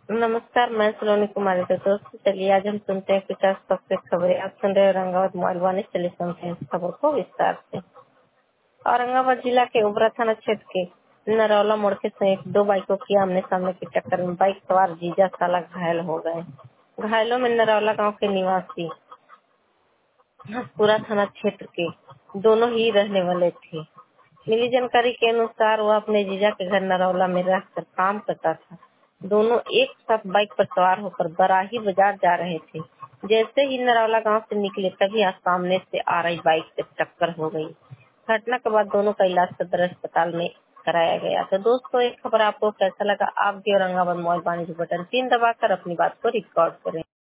नमस्कार, मैं सलोनी कुमारी। तो दोस्तों, चलिए आज हम सुनते हैं 50 सबसे खबरें। आप सुन रहे हैं औरंगाबाद मोबाइल वाणी। चलिए सुनते हैं इस खबर को विस्तार से। औरंगाबाद जिला के उबरा थाना क्षेत्र के नरौला मोड़ के समीप दो बाइकों की आमने सामने की टक्कर में बाइक सवार जीजा साला घायल हो गए। घायलों में नरौला गांव के निवासी हसपुरा थाना क्षेत्र के दोनों ही रहने वाले थे। मिली जानकारी के अनुसार वह अपने जीजा के घर नरौला में रहकर काम करता था। दोनों एक साथ बाइक पर सवार होकर बराही बाजार जा रहे थे। जैसे ही नरौला गांव से निकले तभी सामने से आ रही बाइक से टक्कर हो गई। घटना के बाद दोनों का इलाज सदर अस्पताल में कराया गया। तो दोस्तों, एक खबर आपको कैसा लगा? आप भी औरंगाबाद मोबाइल वाणी बटन 3 दबाकर अपनी बात को रिकॉर्ड करें।